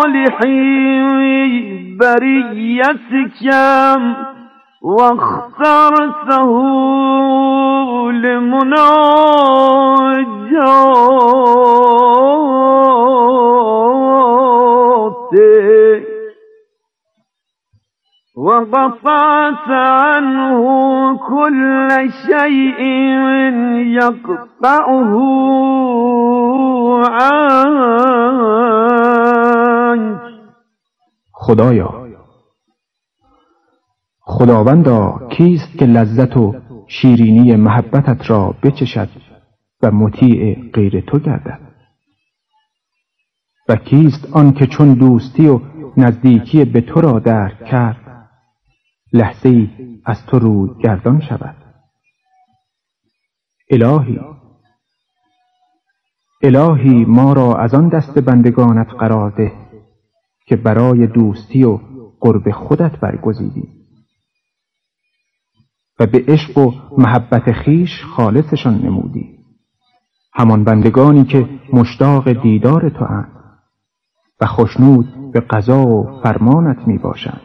صالحی بریتکم واخترته لمناجاتك وقطعت عنه كل شيء يقطعه عنك. خدایا، خداوندا کیست که لذت و شیرینی محبتت را بچشد و مطیع غیر تو گردد؟ و کیست آن که چون دوستی و نزدیکی به تو را درک کرد لحظه‌ای از تو روی گردان شود؟ الهی ما را از آن دست بندگانت قرار ده که برای دوستی و قرب خودت برگزیدی و به عشق و محبت خیش خالصشان نمودی، همان بندگانی که مشتاق دیدار تو اند و خوشنود به قضا و فرمانت می باشند.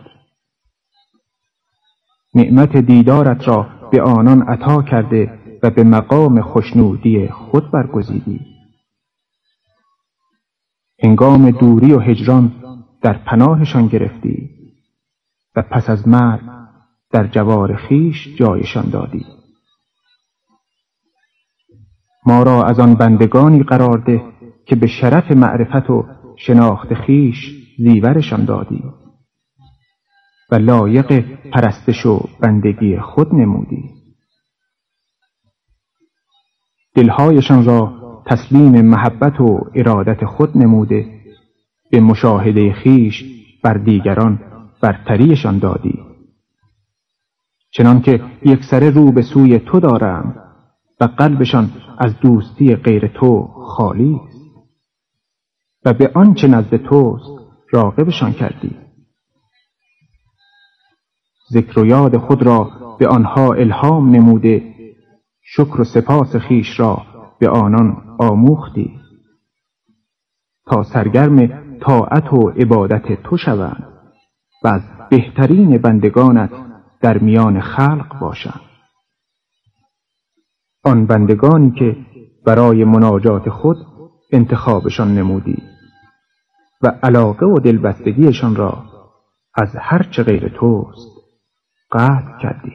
نعمت دیدارت را به آنان عطا کرده و به مقام خوشنودی خود برگزیدی. هنگام دوری و هجران در پناهشان گرفتی و پس از مرگ در جوار خیش جایشان دادی. ما را از آن بندگانی قرار ده که به شرف معرفت و شناخت خیش زیورشان دادی و لایق پرستش و بندگی خود نمودی. دلهایشان را تسلیم محبت و ارادت خود نموده به مشاهده خیش بر دیگران برتریشان دادی، چنان که یک سره رو به سوی تو دارند و قلبشان از دوستی غیر تو خالی است و به آنچه نزد توست راغبشان کردی. ذکر و یاد خود را به آنها الهام نموده، شکر و سپاس خیش را به آنان آموختی تا سرگرم طاعت و عبادت تو شوند و از بهترین بندگانت در میان خلق باشند. آن بندگانی که برای مناجات خود انتخابشان نمودی و علاقه و دلبستگیشان را از هر چه غیر توست قطع کردی.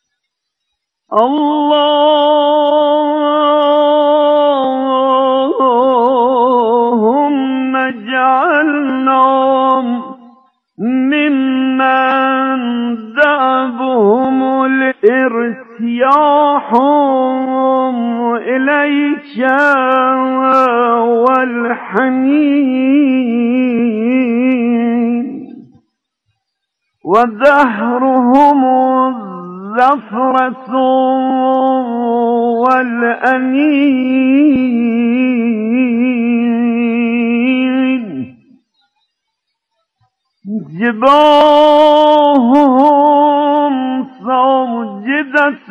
اللهم اجعلنا ممن دعوهم الارتياح إليك والحنين ودهرهم الزفرة والأنين جباههم ساجدة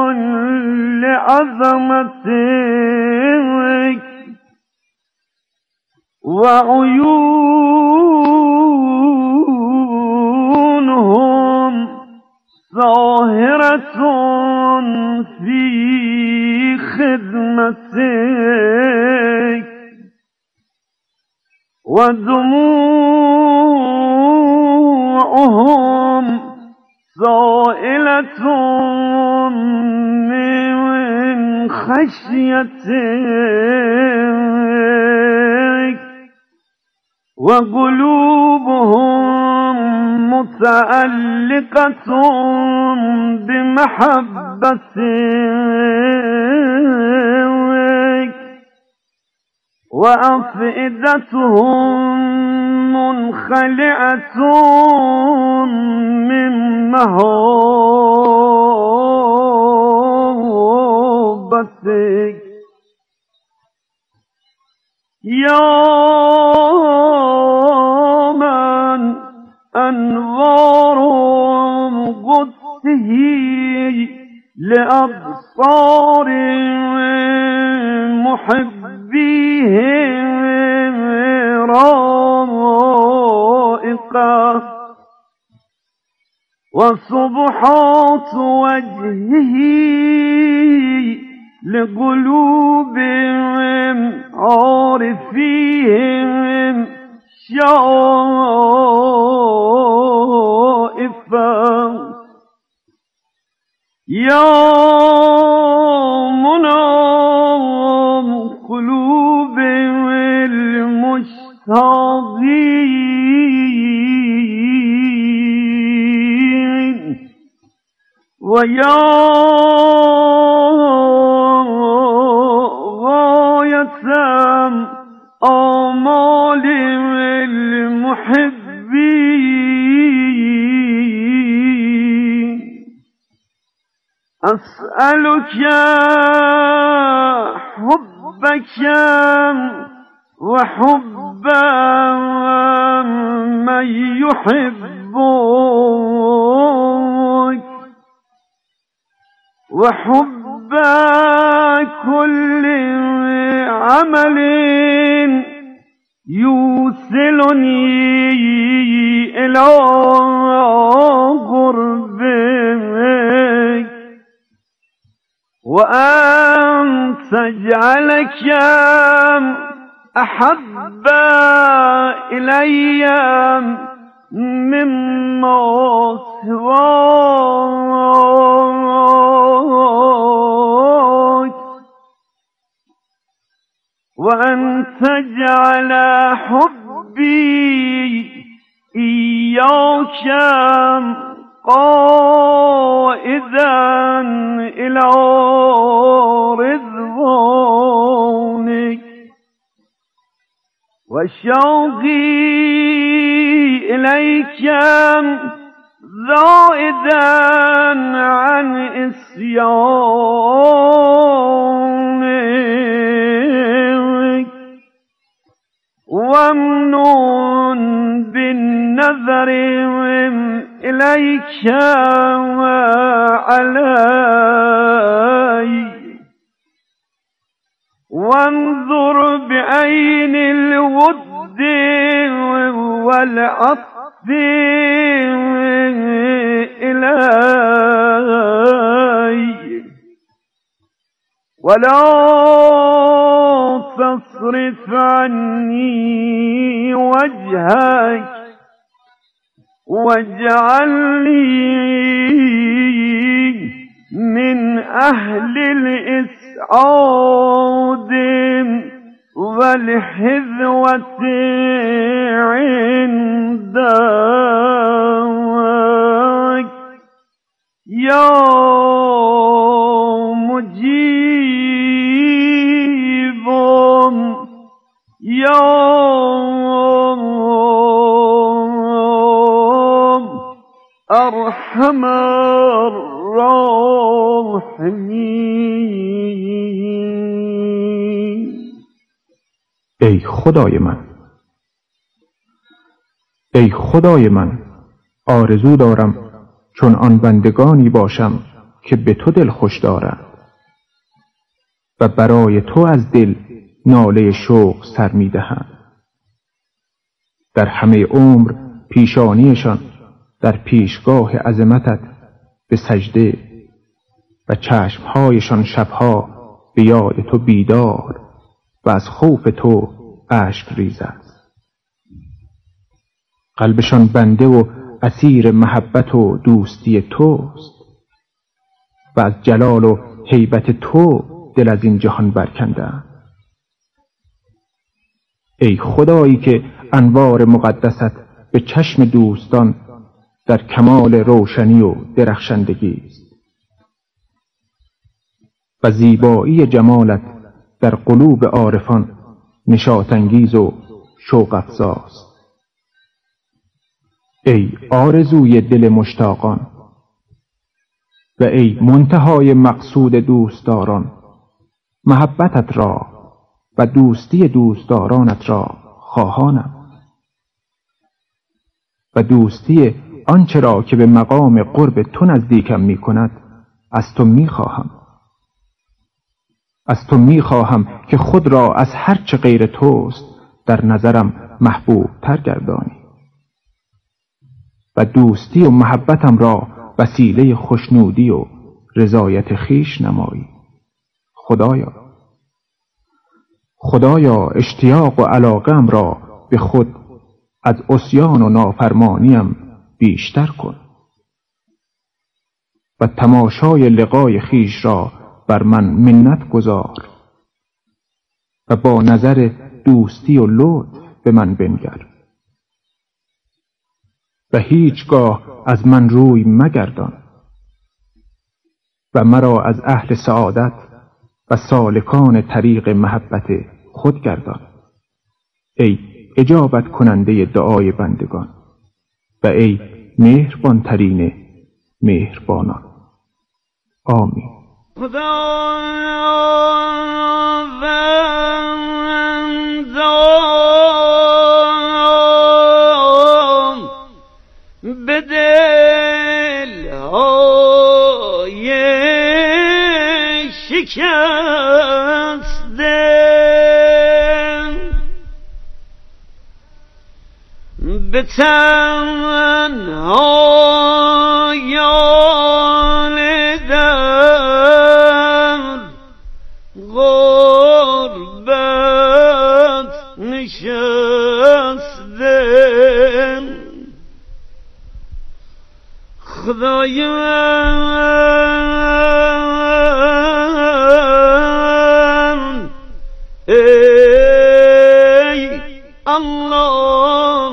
لعظمتك وعيونهم ظاهرة في خدمتك ودموعهم سائلة من خشيتك وقلوبهم متعلقة بمحبتك وأفئدتهم منخلعة من محبتك يا من أنوار قدسه لأبصار محبيه رام وصبحات وجهه لقلوبهم عارفين شائفا يا منام قلوب المشتاقين ويا غاية آمال المحبين أسألك حبك وحب من يحبك وحب كل عمل يوصلني إلى قربك وأن تجعلك أحب إلي مما سواك وأن تجعل حبي إياك قائدا إلى رضوانك وشوقي إليك زائدا عن إسيانك وامنون بالنظر إليك علي وانظر بعين الود والعطف إلي ولا تصرف عني وجهك واجعلني من أهل الإسعاد والحذوة عندك يا مجيب يا أرحم الراحمين. ای خدای من، ای خدای من، آرزو دارم چون آن بندگانی باشم که به تو دل خوش دارند و برای تو از دل ناله شوق سر می دهند. در همه عمر پیشانیشان در پیشگاه عظمتت به سجده و چشمهایشان شبها به یاد تو بیدار و از خوف تو اشک ریز است. قلبشان بنده و اسیر محبت و دوستی توست و از جلال و هیبت تو دل از این جهان برکندند. ای خدایی که انوار مقدست به چشم دوستان در کمال روشنی و درخشندگی است و زیبایی جمالت در قلوب عارفان نشاط انگیز و شوق افزاست. ای آرزوی دل مشتاقان و ای منتهای مقصود دوستداران، محبتت را و دوستی دوستدارانت را خواهانم و دوستی آنچه را که به مقام قرب تو نزدیکم می کند از تو می خواهم. از تو می خواهم که خود را از هر چه غیر توست در نظرم محبوب تر گردانی و دوستی و محبتم را وسیله خوشنودی و رضایت خویش نمایی. خدایا اشتیاق و علاقه‌ام را به خود از عصیان و نافرمانیم بیشتر کن و تماشای لقای خویش را بر من منت گذار و با نظر دوستی و لطف به من بنگر و هیچگاه از من روی مگردان و مرا از اهل سعادت و سالکان طریق محبت خود گردان. ای اجابت کننده دعای بندگان و ای مهربان ترین مهربانان. آمین. به دل‌های شکسته به تنهایان در غربت نشسته خدایم ای الله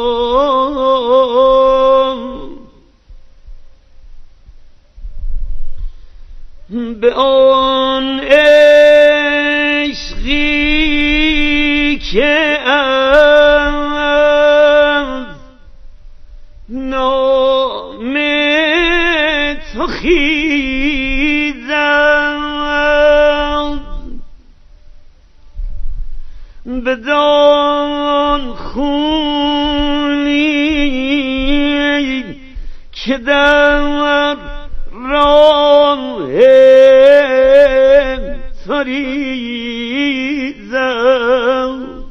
به آن عشقی که از نام تو خیزد بدان خونی که در راه تو ریزد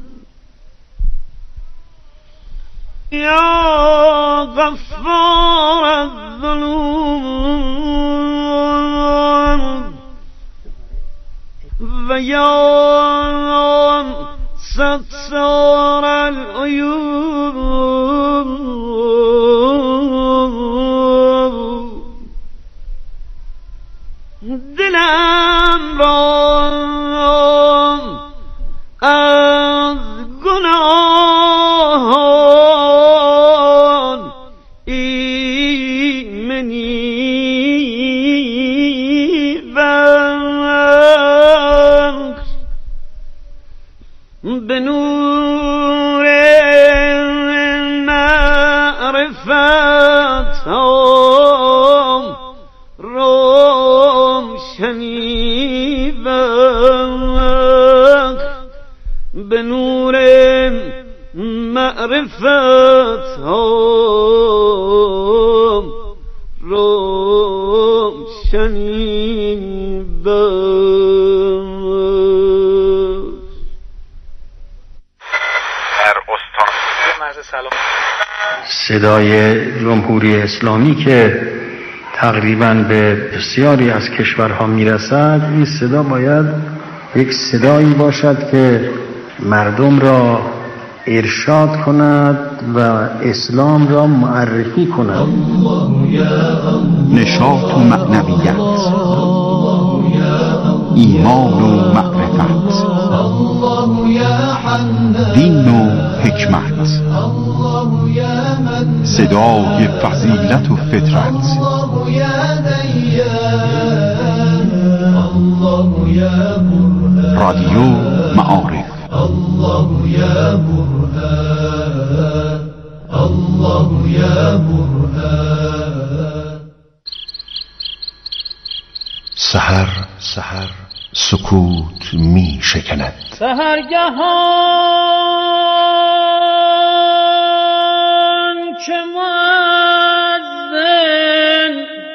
یا غفار الذنوب و یا ستار العیوب دلم را از گناهان ایمنی بخش به نور معرفت روشنی بخش به نور معرفت روشنی بخش. صدای جمهوری اسلامی که تقریباً به بسیاری از کشورها میرسد، این صدا باید یک صدایی باشد که مردم را ارشاد کند و اسلام را معرفی کند. نشاط و معنویت، ایمان و معرفت، دین و حکمت، صدای فضیلت و فطرت، رادیو معارف. الله یا برهان، الله یا برهان. سحر سکوت می شکند، سحرگهان که مؤذن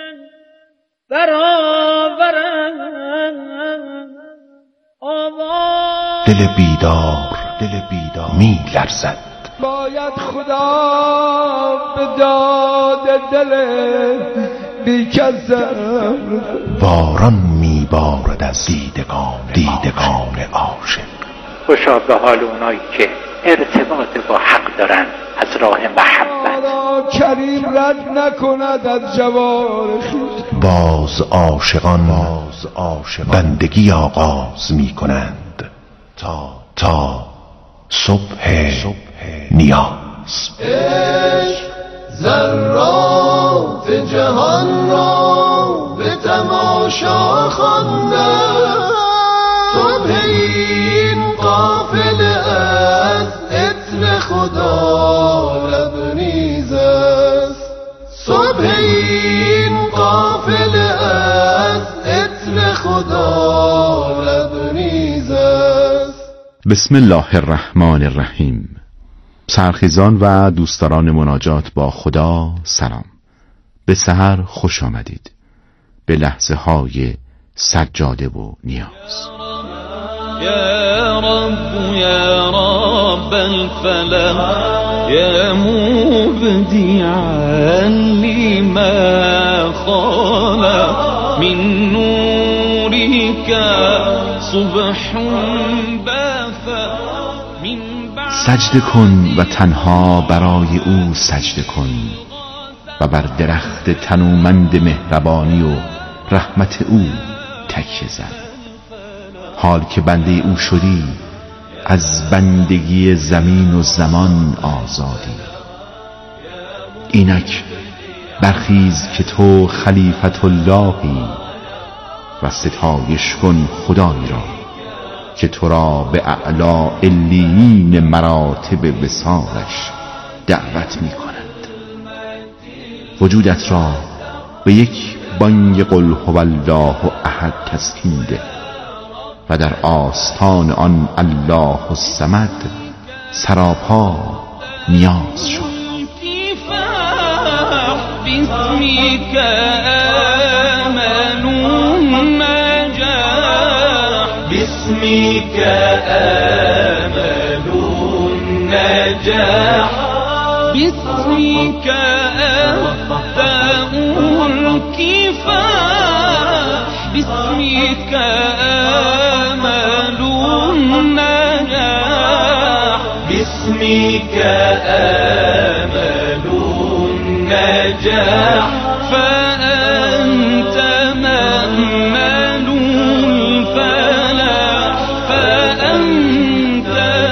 برآورد آواز، دل بیدار می لرزد، باید خدا به داد دل بی کسم باران میبارد از دیدگان عاشق. خوشا به حال اونایی که ارتباط با حق دارن از راه محبت. کریم رد نکند از جوار خویش. باز عاشقان بندگی آغاز میکنند تا صبح نیاز. عشق ذرات جهان را به تماشا خوانده، صبح این قافله از عطر خدا لبریز است، صبح این قافله از عطر خدا لبریز است. بسم الله الرحمن الرحیم. سرخیزان و دوستداران مناجات با خدا سلام. به سحر خوش آمدید، به لحظه های سجاده و نیاز. یا رب یا رب الفلق یا مبدعا لما خلق من نورك صبح بث من سجده کن و تنها برای او سجده کن و بر درخت تنومند مهربانی و رحمت او تکیه زن. حال که بنده او شدی، از بندگی زمین و زمان آزادی. اینک برخیز که تو خلیفت اللهی و ستایش کن خدایی را که تو را به اعلی علیین مراتب وصالش دعوت می کند. وجودت را به یک بانگ قل هو الله احد تسکین ده و در آستان آن الله الصمد سراپا نیاز شد. باسمك آمنوا نجاح، باسمك آمنوا نجاح، باسمك أخفأوا الكفاح، باسمك آمنوا نجاح، باسمك آمنوا نجاح، فأنت مأمل الفلاح، فأنت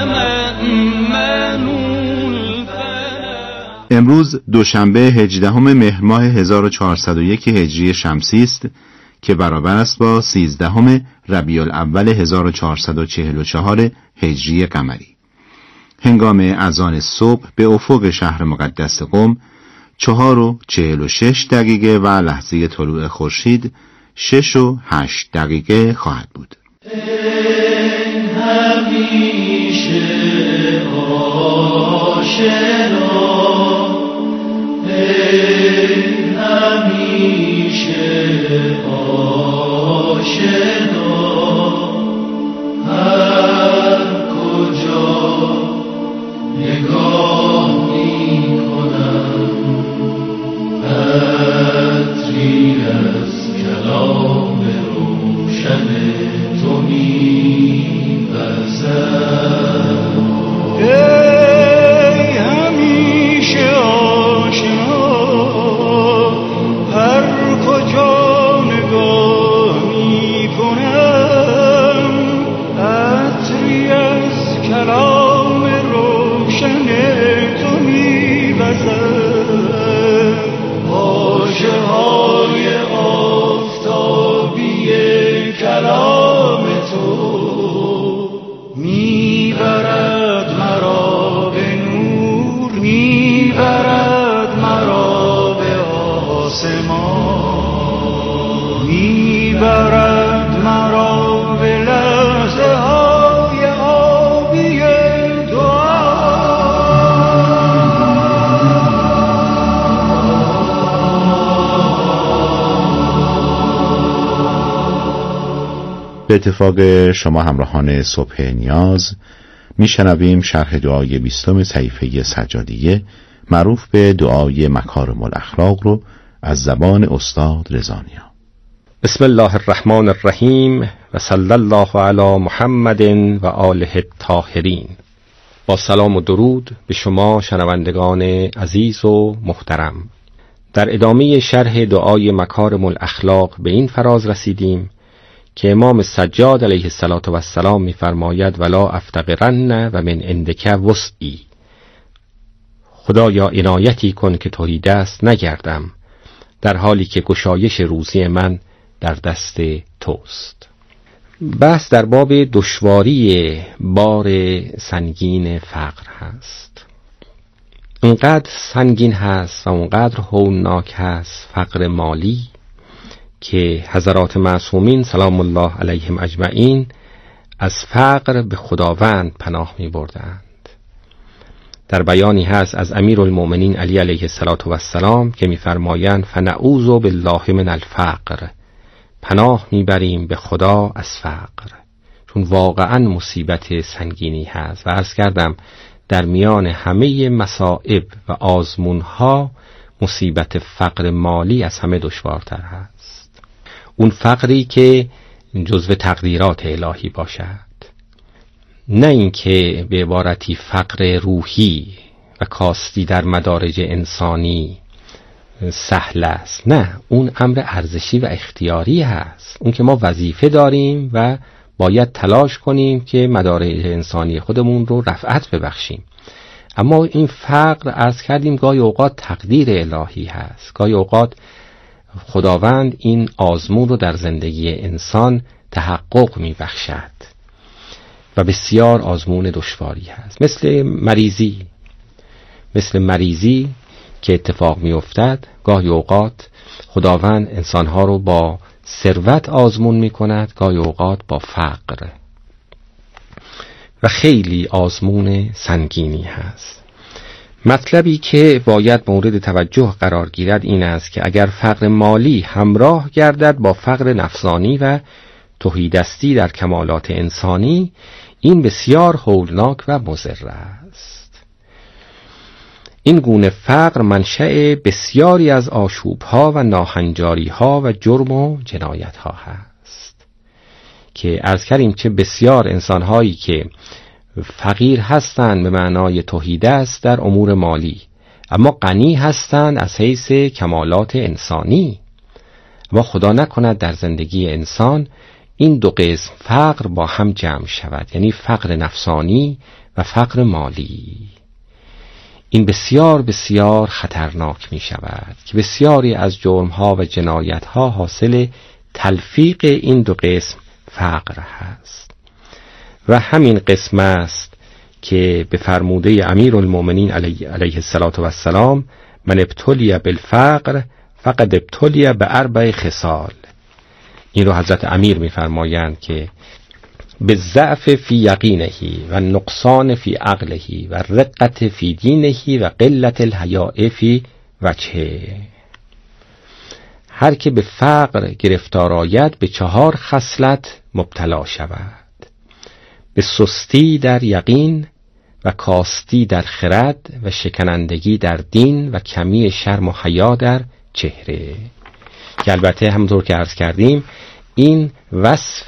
مأمل الفلاح. امروز دوشنبه 18 مهر ماه 1401 هجری شمسی است که برابر است با 13 ربیع الاول 1444 هجری قمری. هنگام اذان صبح به افق شهر مقدس قم 4:46 و لحظه طلوع خورشید 6:08 خواهد بود. همیشه آشنا، همیشه آشنا، هر کجا نگاه می کنم عطری از کلام روشن تو می وزم. ای همیشه آشنا، هر کجا نگاه می کنم عطری از کلام روشن تو می وزم. واژه های آفتابی کلام تو میبرد مرا به نور، میبرد مرا به آسمان، میبرد مرا به لحظه های آبی دعا. به اتفاق شما همراهان صبح نیاز، میشنویم شرح دعای 20 صحیفه سجادیه معروف به دعای مکارم الاخلاق رو از زبان استاد رضانیا. بسم الله الرحمن الرحیم و صلی الله علی محمد و آله الطاهرین. با سلام و درود به شما شنوندگان عزیز و محترم. در ادامه شرح دعای مکارم الاخلاق به این فراز رسیدیم که امام سجاد علیه السلام می‌فرماید ولا افتقرن و من عندک وسعی. خدایا عنایتی کن که تهی دست نگردم در حالی که گشایش روزی من در دست توست. بحث در باب دشواری بار سنگین فقر هست. اونقدر سنگین هست و اونقدر هولناک هست فقر مالی که حضرات معصومین سلام الله علیهم اجمعین از فقر به خداوند پناه می بردند. در بیانی هست از امیرالمؤمنین علی علیه السلام که می فرمایند فنعوذ بالله من الفقر، پناه می بریم به خدا از فقر، چون واقعا مصیبت سنگینی هست و عرض کردم در میان همه مصائب و آزمونها مصیبت فقر مالی از همه دشوارتر هست. اون فقری که جزو تقدیرات الهی باشد، نه اینکه به عبارتی فقر روحی و کاستی در مدارج انسانی سهل است، نه، اون امر ارزشی و اختیاری هست. اون که ما وظیفه داریم و باید تلاش کنیم که مدارج انسانی خودمون رو رفعت ببخشیم. اما این فقر عرض کردیم گاهی اوقات تقدیر الهی هست، گاهی اوقات خداوند این آزمون رو در زندگی انسان تحقق می بخشد و بسیار آزمون دشواری هست. مثل مریضی که اتفاق می افتد، گاهی اوقات خداوند انسانها رو با ثروت آزمون می کند، گاهی اوقات با فقر، و خیلی آزمون سنگینی هست. مطلبی که باید مورد توجه قرار گیرد این است که اگر فقر مالی همراه گردد با فقر نفسانی و تهیدستی در کمالات انسانی، این بسیار هولناک و مضر است. این گونه فقر منشأ بسیاری از آشوب‌ها و ناهنجاری‌ها و جرم و جنایت‌ها هست که عرض کردیم چه بسیار انسان‌هایی که فقیر هستند به معنای تهیدست در امور مالی، اما غنی هستند از حیث کمالات انسانی. اما خدا نکند در زندگی انسان این دو قسم فقر با هم جمع شود، یعنی فقر نفسانی و فقر مالی. این بسیار بسیار خطرناک می شود که بسیاری از جرمها و جنایتها حاصل تلفیق این دو قسم فقر هست و همین قسم است که به فرموده امیرالمؤمنین علیه السلام من ابتلی بالفقر فقد ابتلی باربع خصال. این رو حضرت امیر می‌فرمایند که به ضعف فی یقینه و نقصان فی عقله و رقت فی دینه و قلت الحیاء فی وجهه. هر که به فقر گرفتار آید به 4 خصلت مبتلا شود: به سستی در یقین و کاستی در خرد و شکنندگی در دین و کمی شرم و حیا در چهره. که البته همونطور که عرض کردیم این وصف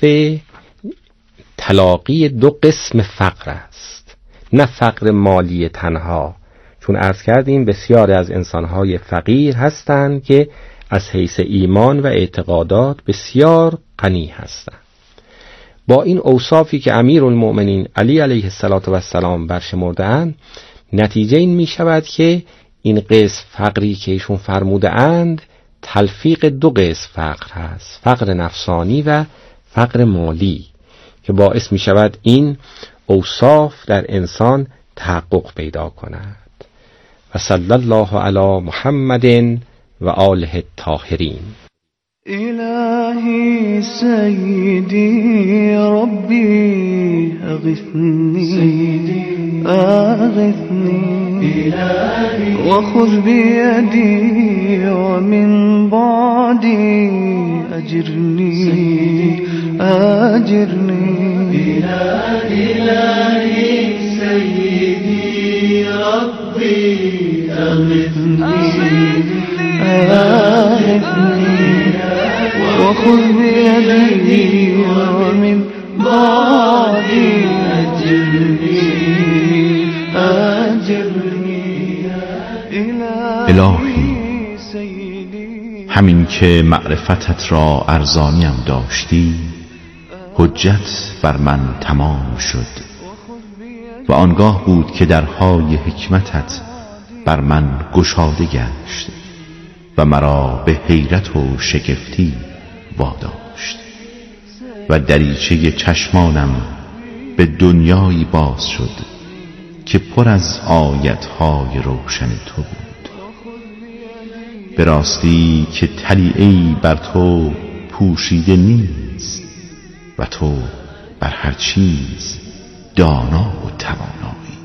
تلاقی دو قسم فقر است، نه فقر مالی تنها، چون عرض کردیم بسیاری از انسانهای فقیر هستند که از حیث ایمان و اعتقادات بسیار غنی هستند. با این اوصافی که امیرالمؤمنین علی علیه السلام برشمرده‌اند، نتیجه این می شود که این قسم فقری که ایشون فرموده اند تلفیق دو قسم فقر هست: فقر نفسانی و فقر مالی، که باعث می شود این اوصاف در انسان تحقق پیدا کند. و صلی الله علی محمد و آله الطاهرین. إلهي سيدي ربي أغثني وخذ بيدي ومن بعدي أجرني إلهي سيدي ربي أغثني وخذ بيدي ومن بعدي أجرني الهی همین که معرفتت را ارزانیم داشتی حجت بر من تمام شد و آنگاه بود که درهای حکمتت بر من گشاده گشت و مرا به حیرت و شگفتی واداشت و دریچه چشمانم به دنیایی باز شد که پر از آیتهای روشن تو بود. به راستی که طلیعه‌ای بر تو پوشیده نیست و تو بر هر چیز دانا و توانایی.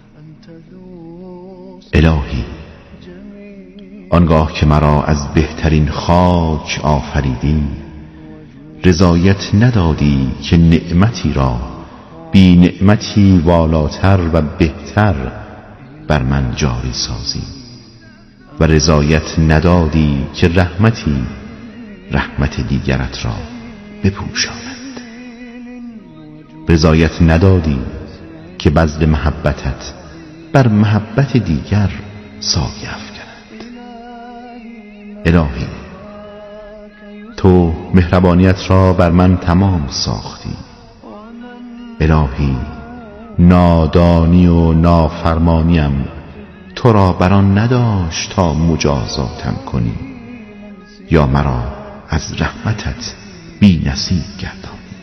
الهی آنگاه که مرا از بهترین خاک آفریدی رضایت ندادی که نعمتی را بی نعمتی والاتر و بهتر بر من جاری سازی و رضایت ندادی که رحمتی رحمت دیگرت را بپوشاند. رضایت ندادی که بذل محبتت بر محبت دیگر سایه افکند. الهی تو مهربانیت را بر من تمام ساختی. الهی نادانی و نافرمانیم تو را بران نداشت تا مجازاتم کنی یا مرا از رحمتت بی نصیب گردانی.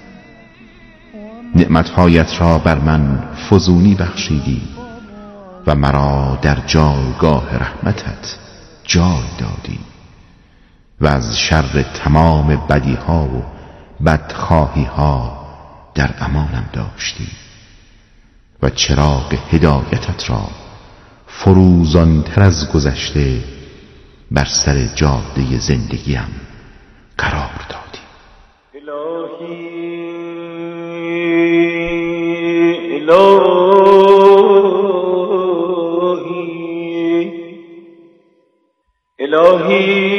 نعمتهایت را بر من فزونی بخشیدی و مرا در جایگاه رحمتت جای دادی و از شر تمام بدیها و بدخواهیها در امانم داشتی و چراغ هدایتت را فروزانتر از گذشته بر سر جاده زندگیم قرار دادی. الهی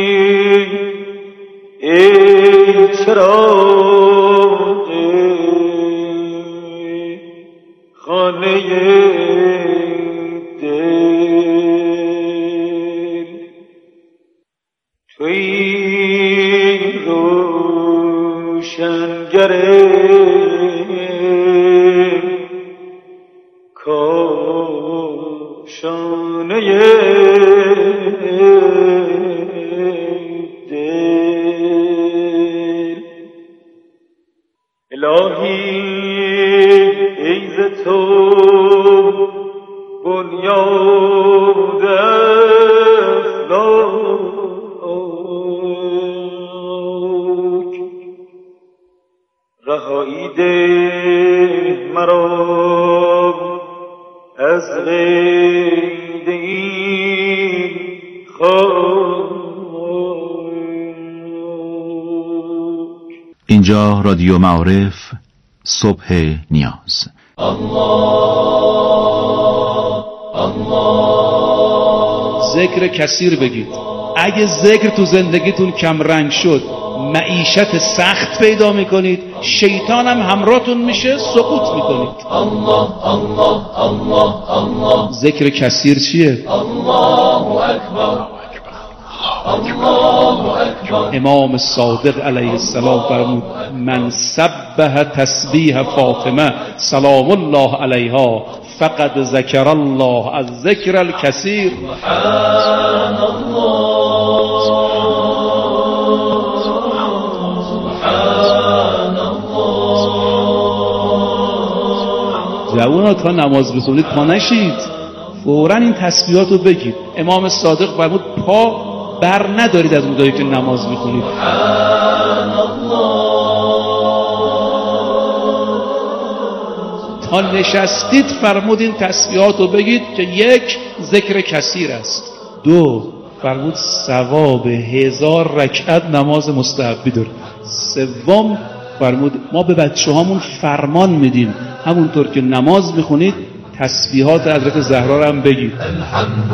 ای چراغ خانه دل، تویی روشنگر کاشانه دل. الهی ای ز تو بنیاد افلاک، رهایی ده مرا از قید این خاک. اینجا رادیو معارف صبح نیاز. ذکر کثیر بگید. اگه ذکر تو زندگیتون کم رنگ شد، معیشت سخت پیدا میکنید، شیطان هم همراهتون میشه، سقوط میکنید. الله الله الله الله. ذکر کثیر چیه؟ الله اکبر. امام صادق علیه السلام فرمود من سبح تسبیح فاطمه سلام الله علیها فقد ذکر الله از ذکر الکثیر. سبحان الله سبحان الله. جوونا تا نماز بخونید پا نشید، فوراً این تسبیحات رو بگید. امام صادق فرمود پا بر ندارید از اونجایی که نماز میخونید. تا نشستید فرمود این تسبیحات رو بگید که یک ذکر کثیر است. دو فرمود ثواب 1000 رکعت نماز مستحبی داره. سوم فرمود ما به بچه هامون فرمان میدیم همونطور که نماز میخونید تسبیحات حضرت زهرا رو هم بگید.